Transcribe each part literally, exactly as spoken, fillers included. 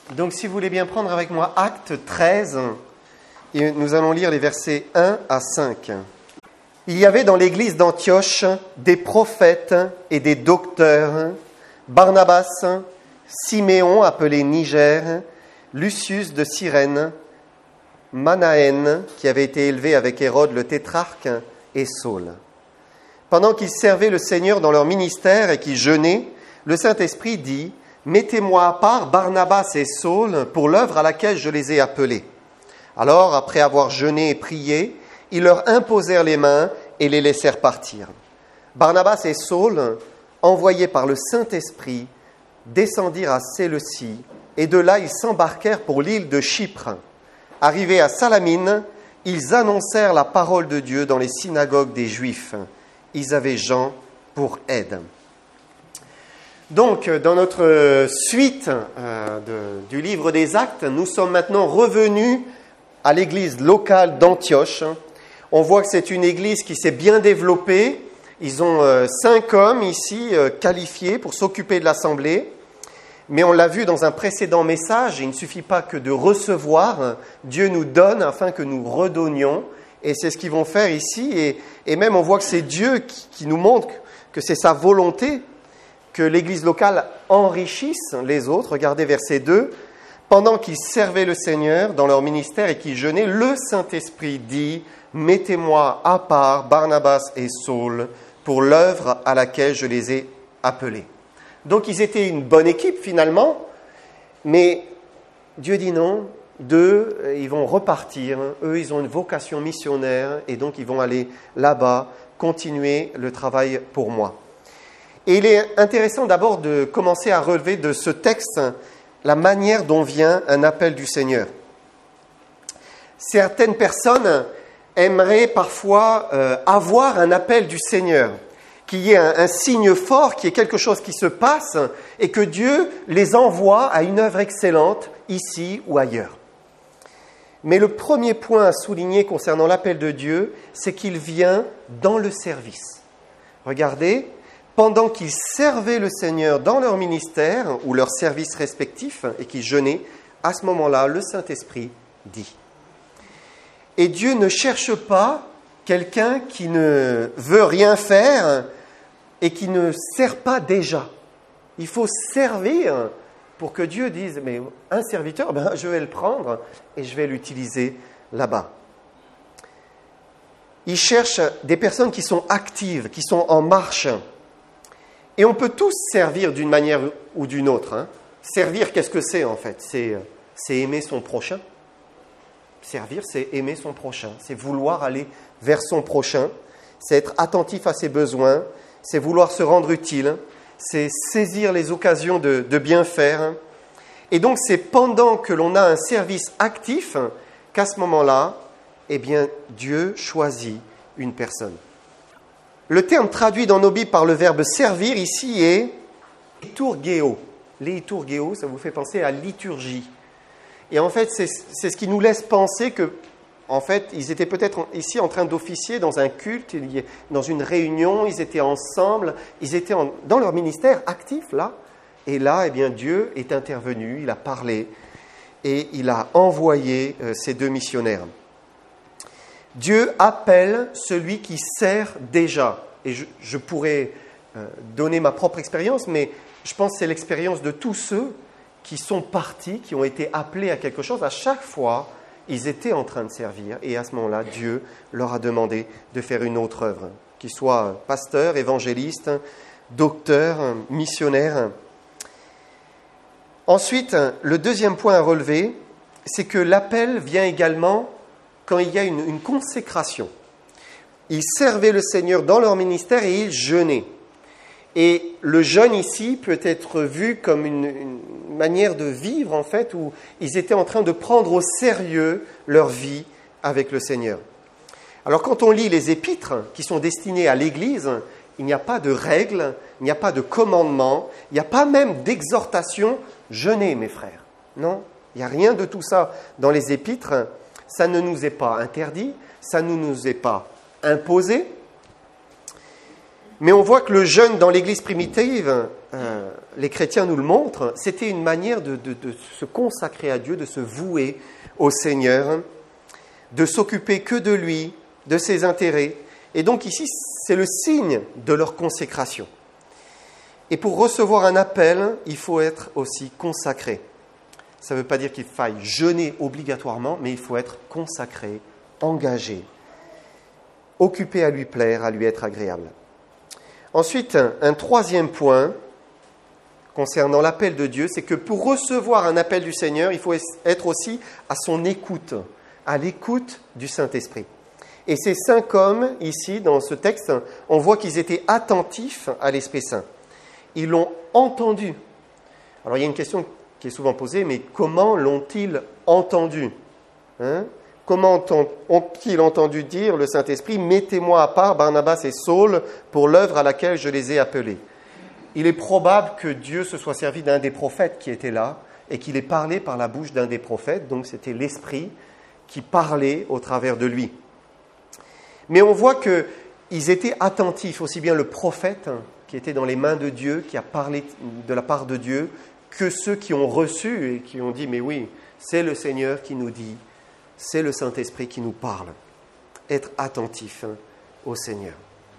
Donc, si vous voulez bien prendre avec moi Acte treize, et nous allons lire les versets un à cinq. Il y avait dans l'église d'Antioche des prophètes et des docteurs, Barnabas, Siméon appelé Niger, Lucius de Cyrène, Manaën qui avait été élevé avec Hérode le tétrarque et Saul. Pendant qu'ils servaient le Seigneur dans leur ministère et qu'ils jeûnaient, le Saint-Esprit dit « Mettez-moi à part Barnabas et Saul pour l'œuvre à laquelle je les ai appelés. » Alors, après avoir jeûné et prié, ils leur imposèrent les mains et les laissèrent partir. Barnabas et Saul, envoyés par le Saint-Esprit, descendirent à Séleucie, et de là ils s'embarquèrent pour l'île de Chypre. Arrivés à Salamine, ils annoncèrent la parole de Dieu dans les synagogues des Juifs. Ils avaient Jean pour aide. Donc, dans notre suite euh, de, du livre des Actes, nous sommes maintenant revenus à l'église locale d'Antioche. On voit que c'est une église qui s'est bien développée. Ils ont euh, cinq hommes ici euh, qualifiés pour s'occuper de l'assemblée. Mais on l'a vu dans un précédent message, il ne suffit pas que de recevoir. Dieu nous donne afin que nous redonnions. Et c'est ce qu'ils vont faire ici. Et, et même on voit que c'est Dieu qui, qui nous montre que c'est sa volonté que l'église locale enrichisse les autres. Regardez verset deux. Pendant qu'ils servaient le Seigneur dans leur ministère et qu'ils jeûnaient, le Saint-Esprit dit « Mettez-moi à part Barnabas et Saul pour l'œuvre à laquelle je les ai appelés. » Donc ils étaient une bonne équipe finalement, mais Dieu dit non, d'eux, ils vont repartir. Eux, ils ont une vocation missionnaire et donc ils vont aller là-bas, continuer le travail pour moi. Et il est intéressant d'abord de commencer à relever de ce texte la manière dont vient un appel du Seigneur. Certaines personnes aimeraient parfois euh, avoir un appel du Seigneur, qu'il y ait un, un signe fort, qu'il y ait quelque chose qui se passe et que Dieu les envoie à une œuvre excellente ici ou ailleurs. Mais le premier point à souligner concernant l'appel de Dieu, c'est qu'il vient dans le service. Regardez, pendant qu'ils servaient le Seigneur dans leur ministère ou leur service respectif et qu'ils jeûnaient, à ce moment-là, le Saint-Esprit dit. Et Dieu ne cherche pas quelqu'un qui ne veut rien faire et qui ne sert pas déjà. Il faut servir pour que Dieu dise, mais un serviteur, ben, je vais le prendre et je vais l'utiliser là-bas. Il cherche des personnes qui sont actives, qui sont en marche. Et on peut tous servir d'une manière ou d'une autre. Hein. Servir, qu'est-ce que c'est en fait ? C'est, c'est aimer son prochain. Servir, c'est aimer son prochain. C'est vouloir aller vers son prochain. C'est être attentif à ses besoins. C'est vouloir se rendre utile. C'est saisir les occasions de, de bien faire. Et donc, c'est pendant que l'on a un service actif qu'à ce moment-là, eh bien, Dieu choisit une personne. Le terme traduit dans nos Bibles par le verbe servir ici est liturgéo. Liturgéo, ça vous fait penser à liturgie. Et en fait, c'est, c'est ce qui nous laisse penser que, en fait, ils étaient peut-être ici en train d'officier dans un culte, dans une réunion, ils étaient ensemble, ils étaient en, dans leur ministère actif là. Et là, eh bien, Dieu est intervenu, il a parlé et il a envoyé euh, ces deux missionnaires. Dieu appelle celui qui sert déjà. Et je, je pourrais euh, donner ma propre expérience, mais je pense que c'est l'expérience de tous ceux qui sont partis, qui ont été appelés à quelque chose. À chaque fois, ils étaient en train de servir. Et à ce moment-là, Dieu leur a demandé de faire une autre œuvre, qu'ils soient pasteurs, évangélistes, docteurs, missionnaires. Ensuite, le deuxième point à relever, c'est que l'appel vient également quand il y a une, une consécration. Ils servaient le Seigneur dans leur ministère et ils jeûnaient. Et le jeûne ici peut être vu comme une, une manière de vivre, en fait, où ils étaient en train de prendre au sérieux leur vie avec le Seigneur. Alors, quand on lit les épîtres qui sont destinées à l'Église, il n'y a pas de règles, il n'y a pas de commandements, il n'y a pas même d'exhortation « jeûnez, mes frères ». Non, il n'y a rien de tout ça dans les épîtres. Ça ne nous est pas interdit, ça ne nous est pas imposé. Mais on voit que le jeûne dans l'Église primitive, euh, les chrétiens nous le montrent, c'était une manière de, de, de se consacrer à Dieu, de se vouer au Seigneur, de s'occuper que de lui, de ses intérêts. Et donc ici, c'est le signe de leur consécration. Et pour recevoir un appel, il faut être aussi consacré. Ça ne veut pas dire qu'il faille jeûner obligatoirement, mais il faut être consacré, engagé, occupé à lui plaire, à lui être agréable. Ensuite, un, un troisième point concernant l'appel de Dieu, c'est que pour recevoir un appel du Seigneur, il faut être aussi à son écoute, à l'écoute du Saint-Esprit. Et ces cinq hommes, ici, dans ce texte, on voit qu'ils étaient attentifs à l'Esprit Saint. Ils l'ont entendu. Alors, il y a une question qui est souvent posée, mais comment l'ont-ils entendu, hein? Comment ont-ils entendu dire le Saint-Esprit « Mettez-moi à part Barnabas et Saul pour l'œuvre à laquelle je les ai appelés ». Il est probable que Dieu se soit servi d'un des prophètes qui était là et qu'il ait parlé par la bouche d'un des prophètes, donc c'était l'Esprit qui parlait au travers de lui. Mais on voit qu'ils étaient attentifs, aussi bien le prophète qui était dans les mains de Dieu, qui a parlé de la part de Dieu, que ceux qui ont reçu et qui ont dit « Mais oui, c'est le Seigneur qui nous dit ». C'est le Saint-Esprit qui nous parle. Être attentif au Seigneur.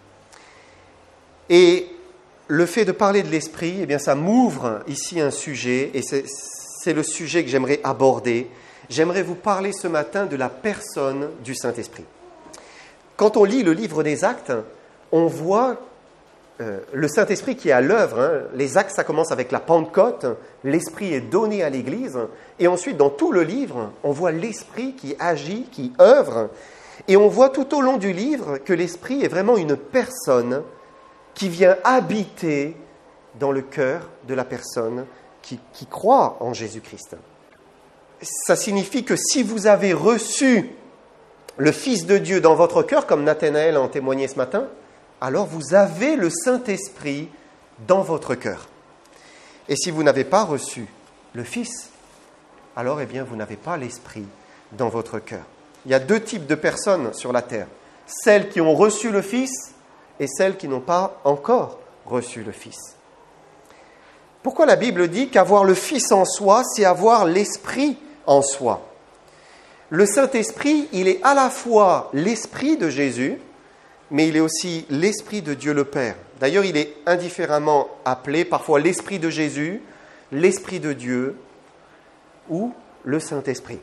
Et le fait de parler de l'Esprit, eh bien, ça m'ouvre ici un sujet, et c'est, c'est le sujet que j'aimerais aborder. J'aimerais vous parler ce matin de la personne du Saint-Esprit. Quand on lit le livre des Actes, on voit euh, le Saint-Esprit qui est à l'œuvre. Hein. Les Actes, ça commence avec la Pentecôte, l'Esprit est donné à l'Église, et ensuite, dans tout le livre, on voit l'Esprit qui agit, qui œuvre, et on voit tout au long du livre que l'Esprit est vraiment une personne qui vient habiter dans le cœur de la personne qui, qui croit en Jésus-Christ. Ça signifie que si vous avez reçu le Fils de Dieu dans votre cœur, comme Nathanaël en témoignait ce matin, alors vous avez le Saint-Esprit dans votre cœur. Et si vous n'avez pas reçu le Fils, alors eh bien, vous n'avez pas l'Esprit dans votre cœur. Il y a deux types de personnes sur la terre. Celles qui ont reçu le Fils et celles qui n'ont pas encore reçu le Fils. Pourquoi la Bible dit qu'avoir le Fils en soi, c'est avoir l'Esprit en soi? Le Saint-Esprit, il est à la fois l'Esprit de Jésus, mais il est aussi l'Esprit de Dieu le Père. D'ailleurs, il est indifféremment appelé parfois l'Esprit de Jésus, l'Esprit de Dieu ou le Saint-Esprit.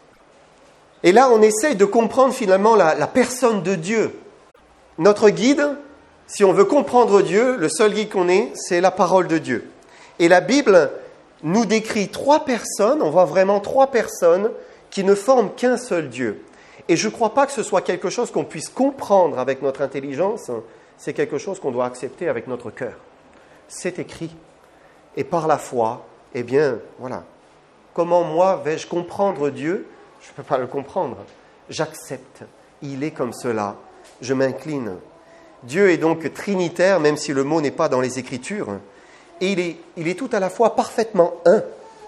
Et là, on essaye de comprendre finalement la, la personne de Dieu. Notre guide, si on veut comprendre Dieu, le seul guide qu'on ait, c'est la parole de Dieu. Et la Bible nous décrit trois personnes, on voit vraiment trois personnes qui ne forment qu'un seul Dieu. Et je ne crois pas que ce soit quelque chose qu'on puisse comprendre avec notre intelligence, c'est quelque chose qu'on doit accepter avec notre cœur. C'est écrit. Et par la foi, eh bien, voilà. Comment moi vais-je comprendre Dieu? Je ne peux pas le comprendre. J'accepte. Il est comme cela. Je m'incline. Dieu est donc trinitaire, même si le mot n'est pas dans les Écritures. Et il est, il est tout à la fois parfaitement un.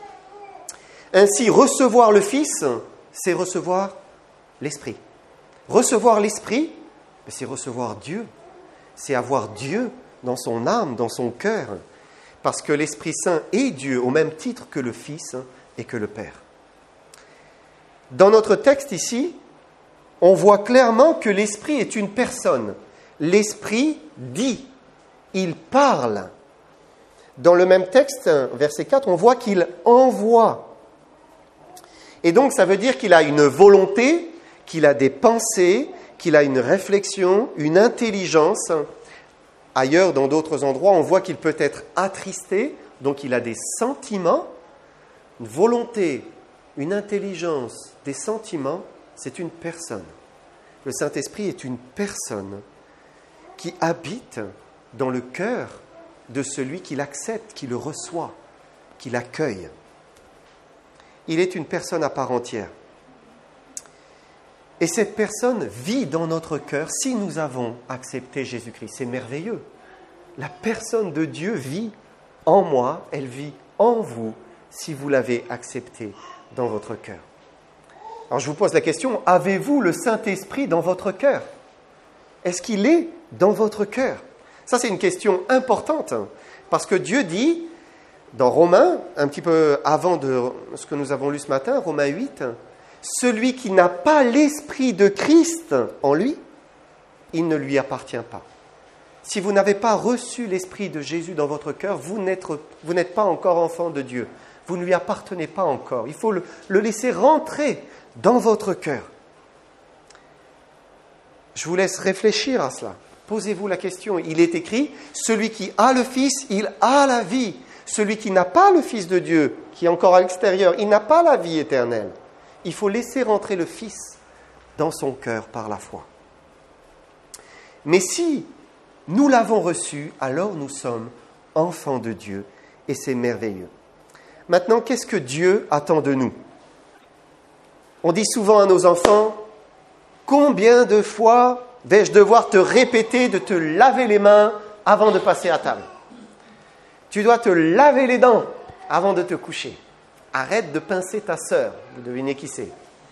Ainsi, recevoir le Fils, c'est recevoir l'Esprit. Recevoir l'Esprit, c'est recevoir Dieu. C'est avoir Dieu dans son âme, dans son cœur. Parce que l'Esprit Saint est Dieu, au même titre que le Fils et que le Père. Dans notre texte ici, on voit clairement que l'Esprit est une personne. L'Esprit dit, il parle. Dans le même texte, verset quatre, on voit qu'il envoie. Et donc, ça veut dire qu'il a une volonté, qu'il a des pensées, qu'il a une réflexion, une intelligence. Ailleurs, dans d'autres endroits, on voit qu'il peut être attristé, donc il a des sentiments, une volonté, une intelligence, des sentiments, c'est une personne. Le Saint-Esprit est une personne qui habite dans le cœur de celui qui l'accepte, qui le reçoit, qui l'accueille. Il est une personne à part entière. Et cette personne vit dans notre cœur si nous avons accepté Jésus-Christ. C'est merveilleux. La personne de Dieu vit en moi, elle vit en vous si vous l'avez accepté dans votre cœur. Alors je vous pose la question, avez-vous le Saint-Esprit dans votre cœur? Est-ce qu'il est dans votre cœur? Ça, c'est une question importante, parce que Dieu dit, dans Romains, un petit peu avant de ce que nous avons lu ce matin, Romains huit, « Celui qui n'a pas l'Esprit de Christ en lui, il ne lui appartient pas. » Si vous n'avez pas reçu l'Esprit de Jésus dans votre cœur, vous n'êtes, vous n'êtes pas encore enfant de Dieu. Vous ne lui appartenez pas encore. Il faut le, le laisser rentrer dans votre cœur. Je vous laisse réfléchir à cela. Posez-vous la question. Il est écrit, celui qui a le Fils, il a la vie. Celui qui n'a pas le Fils de Dieu, qui est encore à l'extérieur, il n'a pas la vie éternelle. Il faut laisser rentrer le Fils dans son cœur par la foi. Mais si nous l'avons reçu, alors nous sommes enfants de Dieu et c'est merveilleux. Maintenant, qu'est-ce que Dieu attend de nous? On dit souvent à nos enfants, combien de fois vais-je devoir te répéter de te laver les mains avant de passer à table? Tu dois te laver les dents avant de te coucher. Arrête de pincer ta sœur. Vous devinez qui c'est.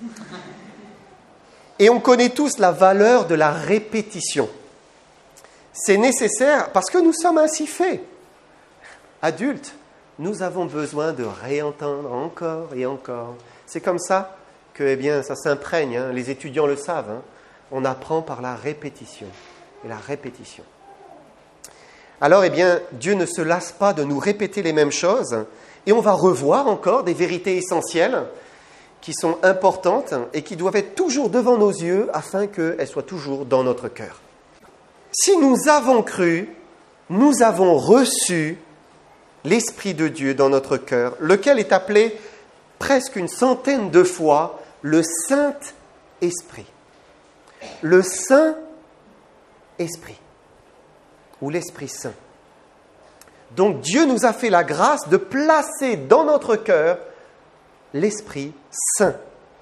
Et on connaît tous la valeur de la répétition. C'est nécessaire parce que nous sommes ainsi faits. Adultes, nous avons besoin de réentendre encore et encore. C'est comme ça que, eh bien, ça s'imprègne. Hein. Les étudiants le savent. Hein. On apprend par la répétition. Et la répétition. Alors, eh bien, Dieu ne se lasse pas de nous répéter les mêmes choses. Et on va revoir encore des vérités essentielles qui sont importantes et qui doivent être toujours devant nos yeux afin qu'elles soient toujours dans notre cœur. Si nous avons cru, nous avons reçu l'Esprit de Dieu dans notre cœur, lequel est appelé presque une centaine de fois le Saint-Esprit. Le Saint-Esprit, ou l'Esprit Saint. Donc Dieu nous a fait la grâce de placer dans notre cœur l'Esprit Saint.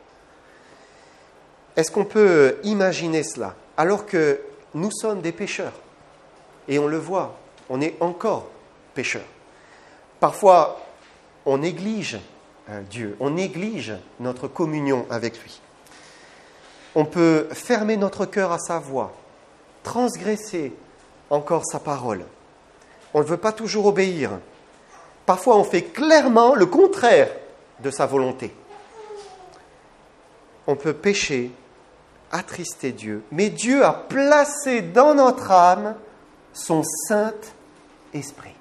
Est-ce qu'on peut imaginer cela? Alors que nous sommes des pécheurs, et on le voit, on est encore pécheurs. Parfois, on néglige euh, Dieu, on néglige notre communion avec lui. On peut fermer notre cœur à sa voix, transgresser encore sa parole. On ne veut pas toujours obéir. Parfois, on fait clairement le contraire de sa volonté. On peut pécher, attrister Dieu, mais Dieu a placé dans notre âme son Saint-Esprit.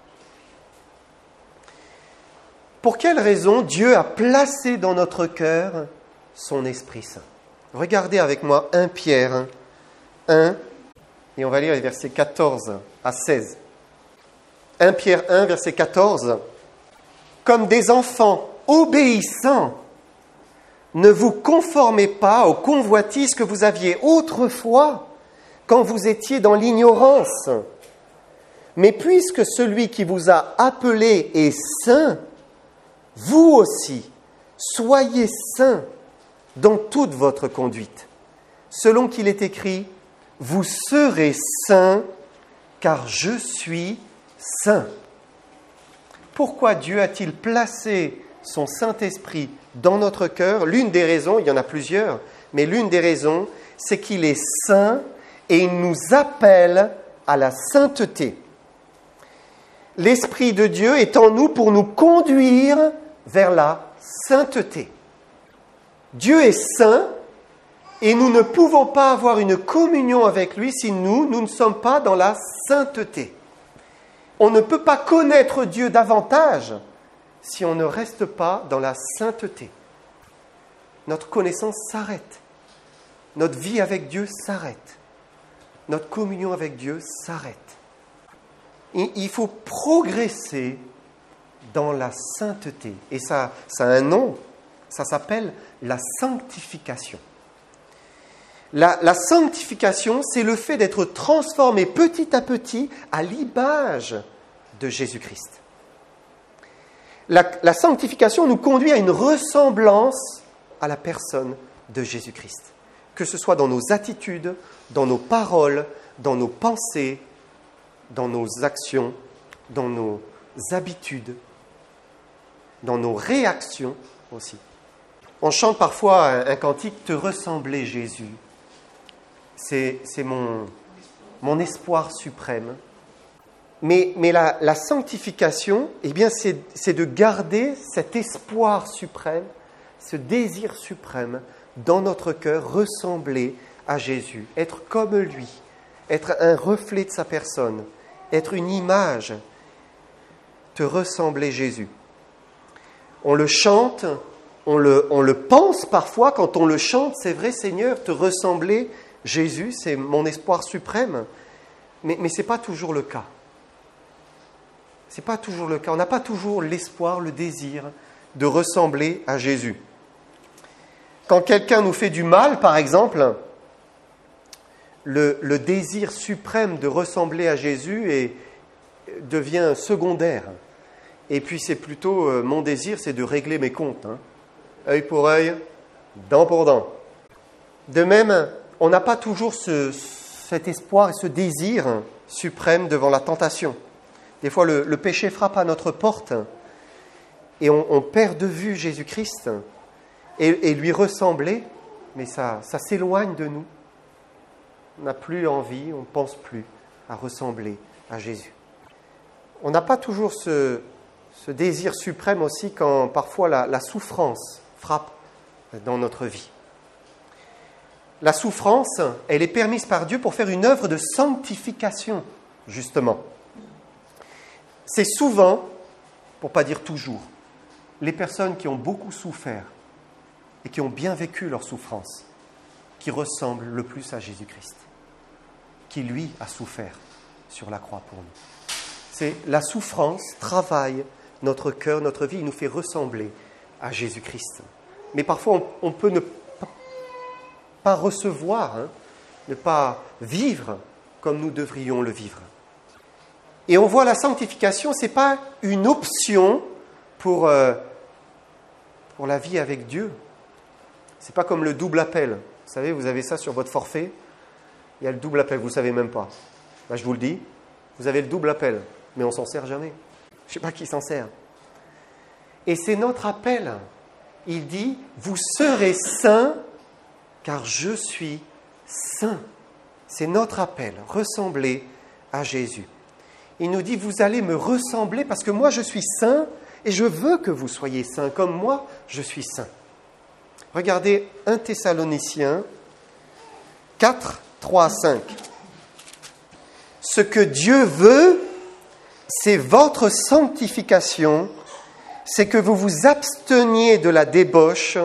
Pour quelle raison Dieu a placé dans notre cœur son Esprit Saint? Regardez avec moi premier Pierre un, et on va lire les versets quatorze à seize. premier Pierre un, verset quatorze. « Comme des enfants obéissants, ne vous conformez pas aux convoitises que vous aviez autrefois quand vous étiez dans l'ignorance. Mais puisque celui qui vous a appelé est saint, vous aussi, soyez saints dans toute votre conduite. Selon qu'il est écrit, vous serez saints, car je suis saint. » Pourquoi Dieu a-t-il placé son Saint-Esprit dans notre cœur? L'une des raisons, il y en a plusieurs, mais l'une des raisons, c'est qu'il est saint et il nous appelle à la sainteté. L'Esprit de Dieu est en nous pour nous conduire vers la sainteté. Dieu est saint et nous ne pouvons pas avoir une communion avec lui si nous, nous ne sommes pas dans la sainteté. On ne peut pas connaître Dieu davantage si on ne reste pas dans la sainteté. Notre connaissance s'arrête. Notre vie avec Dieu s'arrête. Notre communion avec Dieu s'arrête. Il faut progresser dans la sainteté. Et ça, ça a un nom, ça s'appelle la sanctification. La, la sanctification, c'est le fait d'être transformé petit à petit à l'image de Jésus-Christ. La, la sanctification nous conduit à une ressemblance à la personne de Jésus-Christ. Que ce soit dans nos attitudes, dans nos paroles, dans nos pensées, dans nos actions, dans nos habitudes, dans nos réactions aussi. On chante parfois un, un cantique « Te ressembler, Jésus ». C'est, c'est mon, mon espoir suprême. Mais, mais la, la sanctification, eh bien, c'est, c'est de garder cet espoir suprême, ce désir suprême dans notre cœur, ressembler à Jésus, être comme lui, être un reflet de sa personne, être une image, te ressembler Jésus. On le chante, on le, on le pense parfois quand on le chante, c'est vrai Seigneur, te ressembler Jésus, c'est mon espoir suprême, mais, mais ce n'est pas toujours le cas. Ce n'est pas toujours le cas. On n'a pas toujours l'espoir, le désir de ressembler à Jésus. Quand quelqu'un nous fait du mal, par exemple, le, le désir suprême de ressembler à Jésus est, devient secondaire. Et puis c'est plutôt, euh, mon désir, c'est de régler mes comptes. Hein. Œil pour œil, dent pour dent. De même, on n'a pas toujours ce, cet espoir et ce désir suprême devant la tentation. Des fois, le, le péché frappe à notre porte et on, on perd de vue Jésus-Christ et, et lui ressembler, mais ça, ça s'éloigne de nous. On n'a plus envie, on ne pense plus à ressembler à Jésus. On n'a pas toujours ce, ce désir suprême aussi quand parfois la, la souffrance frappe dans notre vie. La souffrance, elle est permise par Dieu pour faire une œuvre de sanctification, justement. C'est souvent, pour ne pas dire toujours, les personnes qui ont beaucoup souffert et qui ont bien vécu leur souffrance, qui ressemblent le plus à Jésus-Christ, qui lui a souffert sur la croix pour nous. C'est la souffrance travaille notre cœur, notre vie, il nous fait ressembler à Jésus-Christ. Mais parfois, on, on peut ne pas recevoir, hein, ne pas vivre comme nous devrions le vivre. Et on voit la sanctification, ce n'est pas une option pour, euh, pour la vie avec Dieu. Ce n'est pas comme le double appel. Vous savez, vous avez ça sur votre forfait, il y a le double appel, vous ne savez même pas. Ben, je vous le dis, vous avez le double appel, mais on ne s'en sert jamais. Je ne sais pas qui s'en sert. Et c'est notre appel. Il dit, vous serez saints, car je suis saint. C'est notre appel, ressembler à Jésus. Il nous dit, vous allez me ressembler parce que moi je suis saint et je veux que vous soyez saints comme moi je suis saint. Regardez un Thessaloniciens quatre, trois à cinq. Ce que Dieu veut, c'est votre sanctification, c'est que vous vous absteniez de la débauche.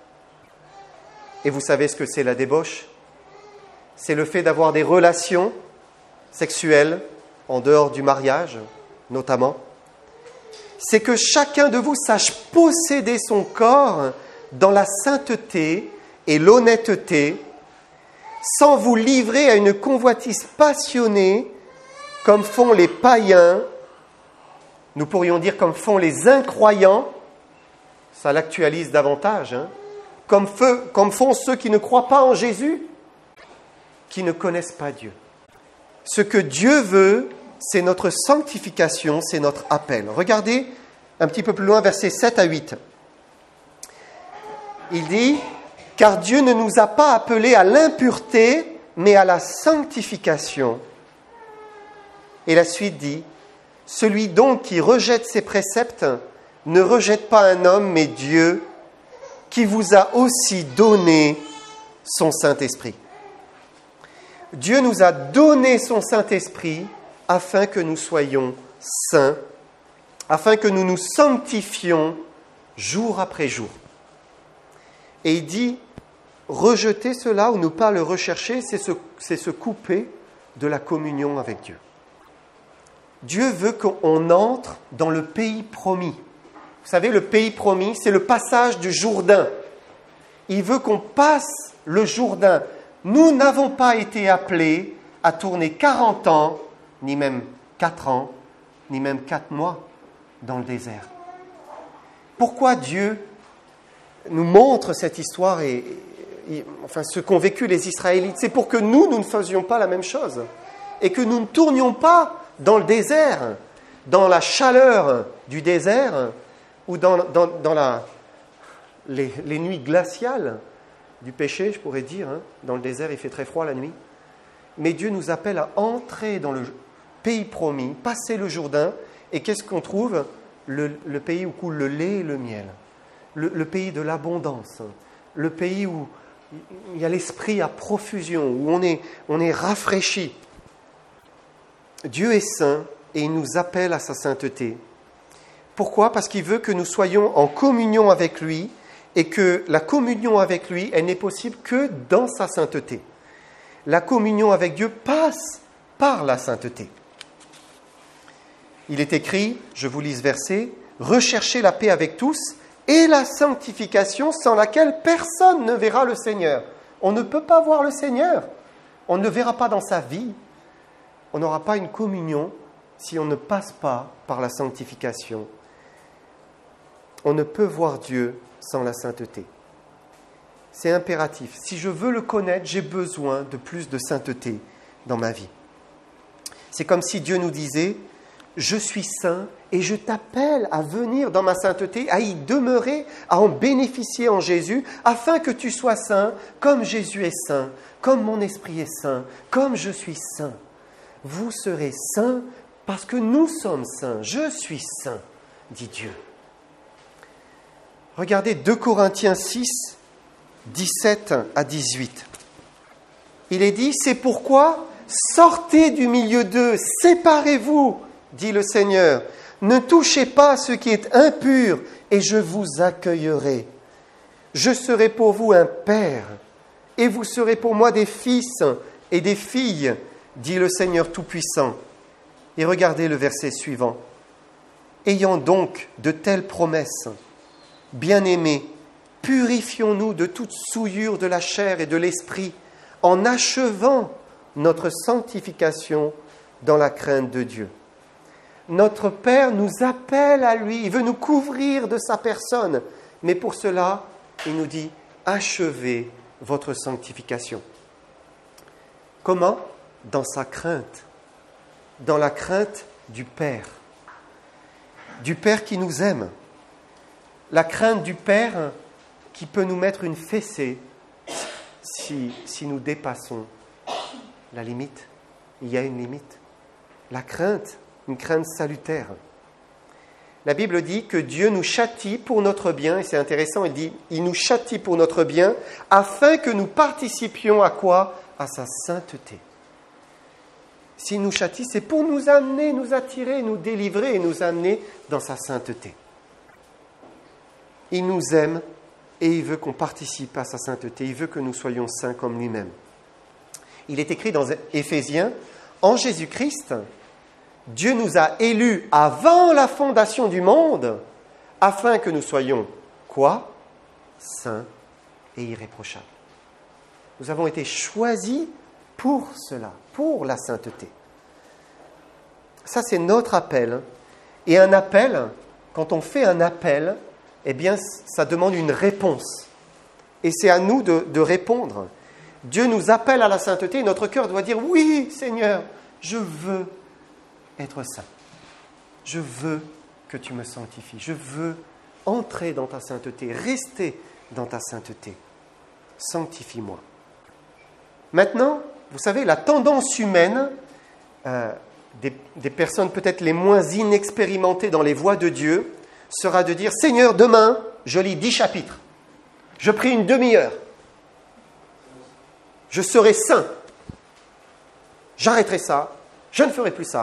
Et vous savez ce que c'est la débauche ? C'est le fait d'avoir des relations sexuelles en dehors du mariage, notamment. C'est que chacun de vous sache posséder son corps dans la sainteté et l'honnêteté, sans vous livrer à une convoitise passionnée, comme font les païens, nous pourrions dire comme font les incroyants, ça l'actualise davantage, hein, comme, feu, comme font ceux qui ne croient pas en Jésus, qui ne connaissent pas Dieu. Ce que Dieu veut, c'est notre sanctification, c'est notre appel. Regardez un petit peu plus loin, versets sept à huit. Il dit, « Car Dieu ne nous a pas appelés à l'impureté, mais à la sanctification. » Et la suite dit, « Celui donc qui rejette ses préceptes ne rejette pas un homme, mais Dieu, qui vous a aussi donné son Saint-Esprit. » Dieu nous a donné son Saint-Esprit afin que nous soyons saints, afin que nous nous sanctifions jour après jour. Et il dit, rejeter cela ou ne pas le rechercher, c'est se, c'est se couper de la communion avec Dieu. Dieu veut qu'on entre dans le pays promis. Vous savez, le pays promis, c'est le passage du Jourdain. Il veut qu'on passe le Jourdain. Nous n'avons pas été appelés à tourner quarante ans, ni même quatre ans, ni même quatre mois dans le désert. Pourquoi Dieu nous montre cette histoire et, et enfin ce qu'ont vécu les Israélites? C'est pour que nous, nous ne faisions pas la même chose et que nous ne tournions pas dans le désert, dans la chaleur du désert ou dans, dans, dans la, les, les nuits glaciales du péché, je pourrais dire. Hein. Dans le désert, il fait très froid la nuit. mais Dieu nous appelle à entrer dans le pays promis, passer le Jourdain, et qu'est-ce qu'on trouve ? le, le pays où coule le lait et le miel, le, le pays de l'abondance, le pays où il y a l'esprit à profusion, où on est, on est rafraîchi. Dieu est saint et il nous appelle à sa sainteté. Pourquoi ? Parce qu'il veut que nous soyons en communion avec lui et que la communion avec lui, elle n'est possible que dans sa sainteté. La communion avec Dieu passe par la sainteté. Il est écrit, je vous lis ce verset, « Recherchez la paix avec tous et la sanctification sans laquelle personne ne verra le Seigneur. » On ne peut pas voir le Seigneur. On ne le verra pas dans sa vie. On n'aura pas une communion si on ne passe pas par la sanctification. On ne peut voir Dieu sans la sainteté. C'est impératif. Si je veux le connaître, j'ai besoin de plus de sainteté dans ma vie. C'est comme si Dieu nous disait, je suis saint et je t'appelle à venir dans ma sainteté, à y demeurer, à en bénéficier en Jésus, afin que tu sois saint, comme Jésus est saint, comme mon esprit est saint, comme je suis saint. Vous serez saints parce que nous sommes saints. Je suis saint, dit Dieu. Regardez deux Corinthiens six, dix-sept à dix-huit. Il est dit, c'est pourquoi sortez du milieu d'eux, séparez-vous, dit le Seigneur. Ne touchez pas à ce qui est impur et je vous accueillerai. Je serai pour vous un père et vous serez pour moi des fils et des filles, dit le Seigneur Tout-Puissant. Et regardez le verset suivant. Ayant donc de telles promesses, bien-aimés, purifions-nous de toute souillure de la chair et de l'esprit, en achevant notre sanctification dans la crainte de Dieu. Notre Père nous appelle à lui, il veut nous couvrir de sa personne, mais pour cela, il nous dit, achevez votre sanctification. Comment ? Dans sa crainte, dans la crainte du Père, du Père qui nous aime. La crainte du Père qui peut nous mettre une fessée si, si nous dépassons la limite. Il y a une limite. La crainte, une crainte salutaire. La Bible dit que Dieu nous châtie pour notre bien, et c'est intéressant, il dit, il nous châtie pour notre bien, afin que nous participions à quoi ? À sa sainteté. S'il nous châtie, c'est pour nous amener, nous attirer, nous délivrer et nous amener dans sa sainteté. Il nous aime et il veut qu'on participe à sa sainteté. Il veut que nous soyons saints comme lui-même. Il est écrit dans Éphésiens, en Jésus-Christ, Dieu nous a élus avant la fondation du monde, afin que nous soyons quoi ? Saints et irréprochables. Nous avons été choisis pour cela, pour la sainteté. Ça, c'est notre appel. Et un appel, quand on fait un appel, eh bien, ça demande une réponse. Et c'est à nous de, de répondre. Dieu nous appelle à la sainteté et notre cœur doit dire « Oui, Seigneur, je veux être saint. Je veux que tu me sanctifies. Je veux entrer dans ta sainteté, rester dans ta sainteté. Sanctifie-moi. » Maintenant, vous savez, la tendance humaine, euh, des, des personnes peut-être les moins inexpérimentées dans les voies de Dieu, sera de dire « Seigneur, demain, je lis dix chapitres. Je prie une demi-heure. Je serai saint. J'arrêterai ça. Je ne ferai plus ça. »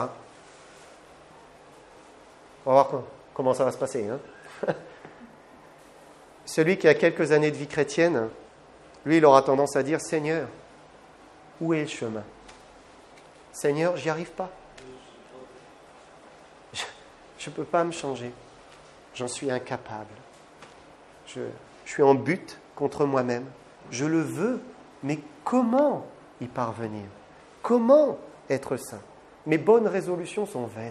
On va voir comment ça va se passer. Hein. Celui qui a quelques années de vie chrétienne, lui, il aura tendance à dire « Seigneur, où est le chemin ? Seigneur, j'y arrive pas. Je ne peux pas me changer. J'en suis incapable. Je, je suis en butte contre moi-même. Je le veux, mais comment y parvenir ? Comment être saint ? Mes bonnes résolutions sont vaines.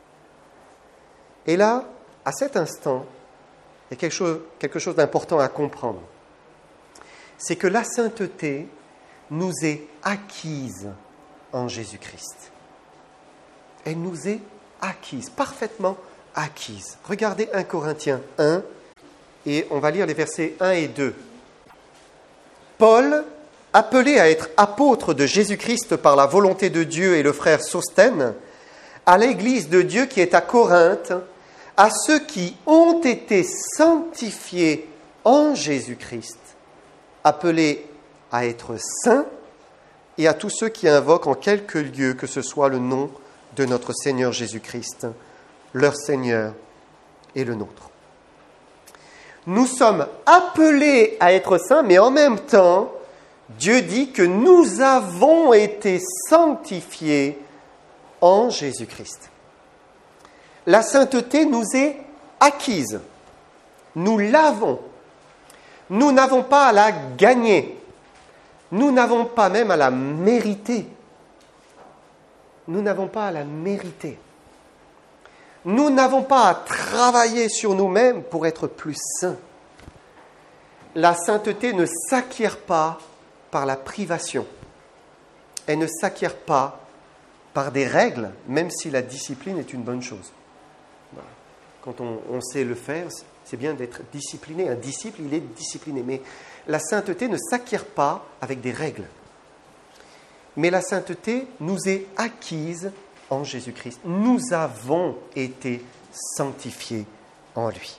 Et là, à cet instant, il y a quelque chose, quelque chose d'important à comprendre. C'est que la sainteté nous est acquise en Jésus-Christ. Elle nous est acquise, parfaitement acquise. Regardez un Corinthiens un, et on va lire les versets un et deux. Paul, appelés à être apôtres de Jésus-Christ par la volonté de Dieu et le frère Sosthène, à l'Église de Dieu qui est à Corinthe, à ceux qui ont été sanctifiés en Jésus-Christ, appelés à être saints, et à tous ceux qui invoquent en quelque lieu que ce soit le nom de notre Seigneur Jésus-Christ, leur Seigneur et le nôtre. Nous sommes appelés à être saints, mais en même temps, Dieu dit que nous avons été sanctifiés en Jésus-Christ. La sainteté nous est acquise. Nous l'avons. Nous n'avons pas à la gagner. Nous n'avons pas même à la mériter. Nous n'avons pas à la mériter. Nous n'avons pas à travailler sur nous-mêmes pour être plus saints. La sainteté ne s'acquiert pas par la privation. Elle ne s'acquiert pas par des règles, même si la discipline est une bonne chose. Quand on, on sait le faire, c'est bien d'être discipliné. Un disciple, il est discipliné. Mais la sainteté ne s'acquiert pas avec des règles. Mais la sainteté nous est acquise en Jésus-Christ. Nous avons été sanctifiés en lui.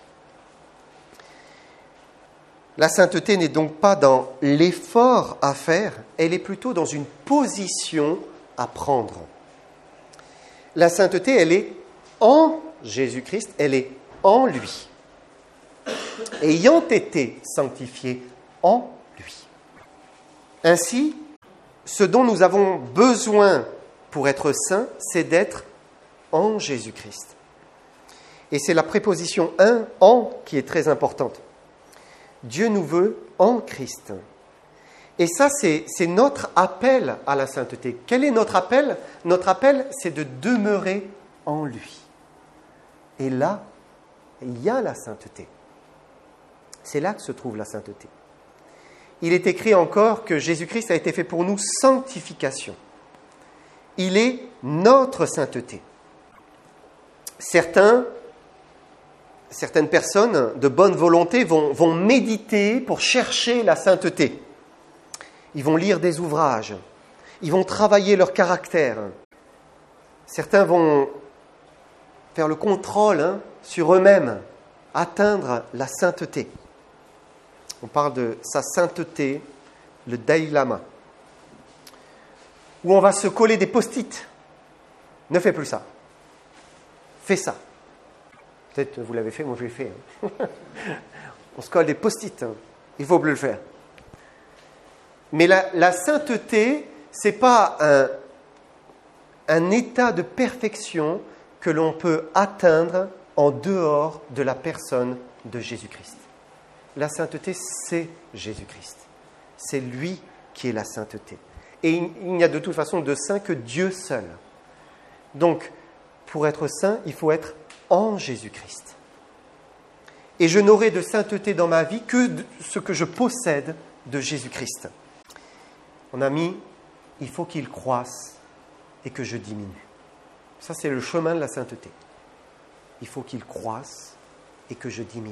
La sainteté n'est donc pas dans l'effort à faire, elle est plutôt dans une position à prendre. La sainteté, elle est en Jésus-Christ, elle est en lui, ayant été sanctifiés en lui. Ainsi, ce dont nous avons besoin pour être saints, c'est d'être en Jésus-Christ. Et c'est la préposition « un » « en » qui est très importante. Dieu nous veut en Christ. Et ça, c'est, c'est notre appel à la sainteté. Quel est notre appel ? Notre appel, c'est de demeurer en lui. Et là, il y a la sainteté. C'est là que se trouve la sainteté. Il est écrit encore que Jésus-Christ a été fait pour nous sanctification. Il est notre sainteté. Certains, certaines personnes de bonne volonté vont, vont méditer pour chercher la sainteté. Ils vont lire des ouvrages. Ils vont travailler leur caractère. Certains vont faire le contrôle hein, sur eux-mêmes, atteindre la sainteté. On parle de sa sainteté, le Dalai Lama. Où on va se coller des post-it. Ne fais plus ça. Fais ça. Peut-être vous l'avez fait, moi je l'ai fait. Hein. On se colle des post-it. Hein. Il faut plus le faire. Mais la, la sainteté, ce n'est pas un, un état de perfection que l'on peut atteindre en dehors de la personne de Jésus-Christ. La sainteté, c'est Jésus-Christ. C'est lui qui est la sainteté. Et il n'y a de toute façon de saint que Dieu seul. Donc, pour être saint, il faut être en Jésus-Christ. Et je n'aurai de sainteté dans ma vie que ce que je possède de Jésus-Christ. On a mis, il faut qu'il croisse et que je diminue. Ça, c'est le chemin de la sainteté. Il faut qu'il croisse et que je diminue.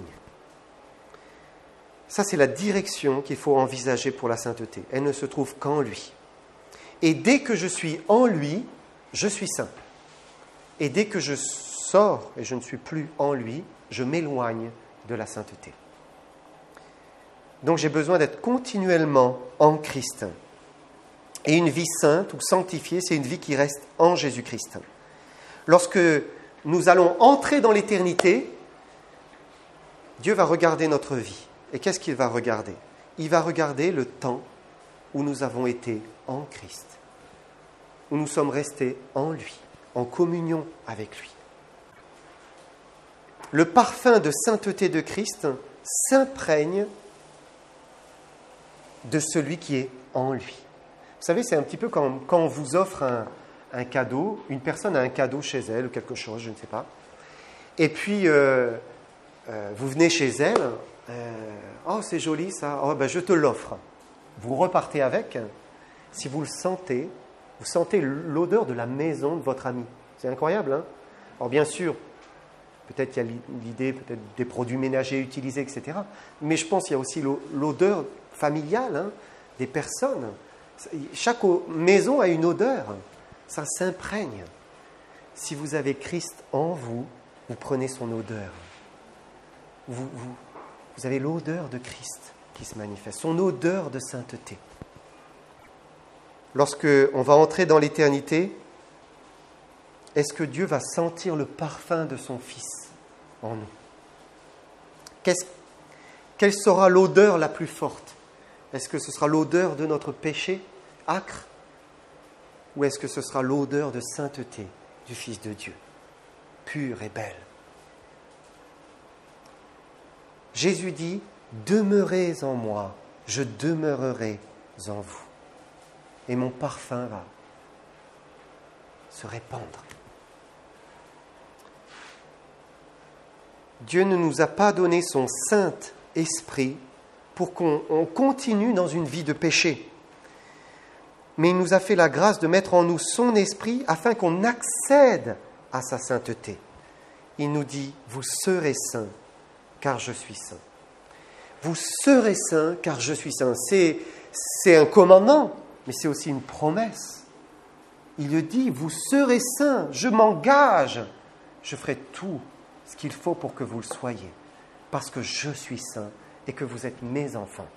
Ça, c'est la direction qu'il faut envisager pour la sainteté. Elle ne se trouve qu'en lui. Et dès que je suis en lui, je suis saint. Et dès que je sors et je ne suis plus en lui, je m'éloigne de la sainteté. Donc j'ai besoin d'être continuellement en Christ. Et une vie sainte ou sanctifiée, c'est une vie qui reste en Jésus-Christ. Lorsque nous allons entrer dans l'éternité, Dieu va regarder notre vie. Et qu'est-ce qu'il va regarder ? Il va regarder le temps où nous avons été en Christ, où nous sommes restés en lui, en communion avec lui. Le parfum de sainteté de Christ s'imprègne de celui qui est en lui. Vous savez, c'est un petit peu quand, quand on vous offre un, un cadeau, une personne a un cadeau chez elle ou quelque chose, je ne sais pas, et puis euh, euh, vous venez chez elle, euh, oh c'est joli ça, oh, ben, je te l'offre. Vous repartez avec, si vous le sentez, vous sentez l'odeur de la maison de votre ami. C'est incroyable, hein ? Alors bien sûr, peut-être il y a l'idée peut-être des produits ménagers utilisés, et cetera. Mais je pense qu'il y a aussi l'odeur familiale, hein, des personnes. Chaque maison a une odeur. Ça s'imprègne. Si vous avez Christ en vous, vous prenez son odeur. Vous, vous, vous avez l'odeur de Christ qui se manifeste, son odeur de sainteté. Lorsque on va entrer dans l'éternité, est-ce que Dieu va sentir le parfum de son Fils en nous? Qu'est-ce, quelle sera l'odeur la plus forte? Est-ce que ce sera l'odeur de notre péché âcre? Ou est-ce que ce sera l'odeur de sainteté du Fils de Dieu, pure et belle? Jésus dit, « Demeurez en moi, je demeurerai en vous. » Et mon parfum va se répandre. Dieu ne nous a pas donné son Saint-Esprit pour qu'on on continue dans une vie de péché. Mais il nous a fait la grâce de mettre en nous son esprit afin qu'on accède à sa sainteté. Il nous dit, vous serez saints, car je suis saint. Vous serez saints, car je suis saint. C'est, c'est un commandement, mais c'est aussi une promesse. Il le dit, vous serez saints, je m'engage. Je ferai tout ce qu'il faut pour que vous le soyez, parce que je suis saint et que vous êtes mes enfants.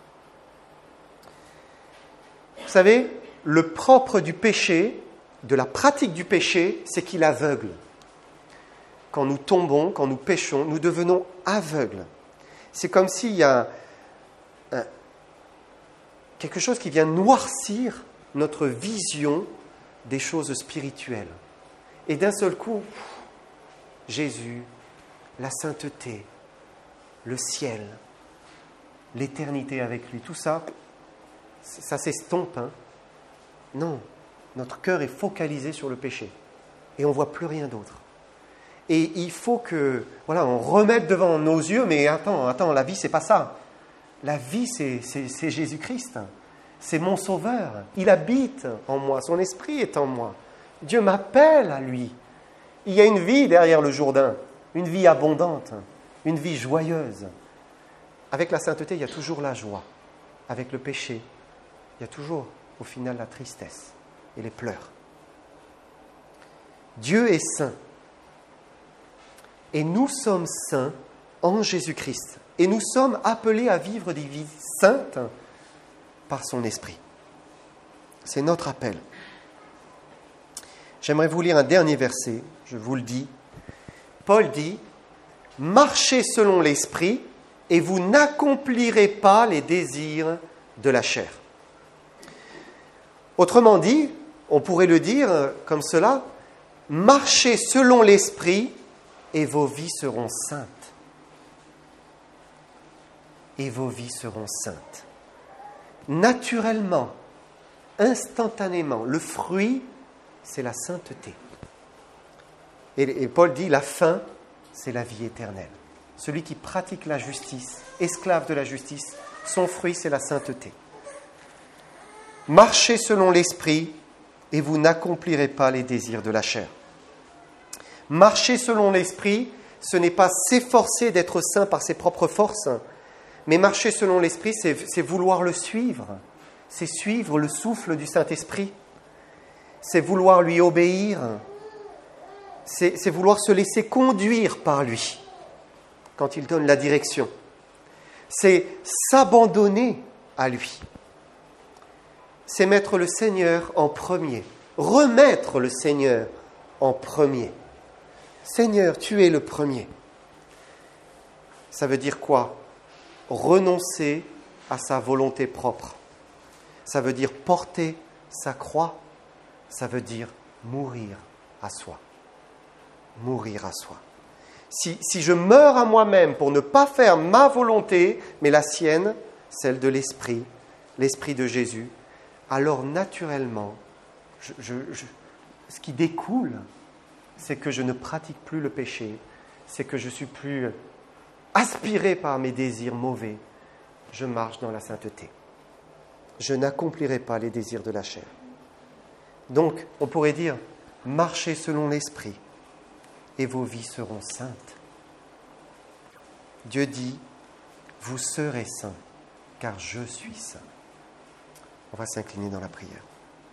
Vous savez, le propre du péché, de la pratique du péché, c'est qu'il aveugle. Quand nous tombons, quand nous péchons, nous devenons aveugles. C'est comme s'il y a un, quelque chose qui vient noircir notre vision des choses spirituelles. Et d'un seul coup, Jésus, la sainteté, le ciel, l'éternité avec lui, tout ça, ça s'estompe, hein. Non, notre cœur est focalisé sur le péché et on ne voit plus rien d'autre. Et il faut que, voilà, on remette devant nos yeux, mais attends, attends, la vie, c'est pas ça. La vie, c'est, c'est, c'est Jésus-Christ. C'est mon Sauveur. Il habite en moi. Son esprit est en moi. Dieu m'appelle à lui. Il y a une vie derrière le Jourdain, une vie abondante, une vie joyeuse. Avec la sainteté, il y a toujours la joie. Avec le péché, il y a toujours, au final, la tristesse et les pleurs. Dieu est saint. Et nous sommes saints en Jésus-Christ. Et nous sommes appelés à vivre des vies saintes par son Esprit. C'est notre appel. J'aimerais vous lire un dernier verset, je vous le dis. Paul dit, « Marchez selon l'Esprit, et vous n'accomplirez pas les désirs de la chair. » Autrement dit, on pourrait le dire comme cela, « Marchez selon l'Esprit, et vos vies seront saintes. » Et vos vies seront saintes. Naturellement, instantanément, le fruit, c'est la sainteté. Et, et Paul dit, la fin, c'est la vie éternelle. Celui qui pratique la justice, esclave de la justice, son fruit, c'est la sainteté. Marchez selon l'Esprit, et vous n'accomplirez pas les désirs de la chair. Marcher selon l'Esprit, ce n'est pas s'efforcer d'être saint par ses propres forces, mais marcher selon l'Esprit, c'est, c'est vouloir le suivre. C'est suivre le souffle du Saint-Esprit. C'est vouloir lui obéir. C'est, c'est vouloir se laisser conduire par lui quand il donne la direction. C'est s'abandonner à lui. C'est mettre le Seigneur en premier. Remettre le Seigneur en premier. Seigneur, tu es le premier. Ça veut dire quoi? Renoncer à sa volonté propre. Ça veut dire porter sa croix. Ça veut dire mourir à soi. Mourir à soi. Si, si je meurs à moi-même pour ne pas faire ma volonté, mais la sienne, celle de l'Esprit, l'Esprit de Jésus, alors naturellement, je, je, je, ce qui découle, c'est que je ne pratique plus le péché, c'est que je ne suis plus aspiré par mes désirs mauvais. Je marche dans la sainteté. Je n'accomplirai pas les désirs de la chair. Donc, on pourrait dire, marchez selon l'Esprit, et vos vies seront saintes. Dieu dit, vous serez saints, car je suis saint. On va s'incliner dans la prière.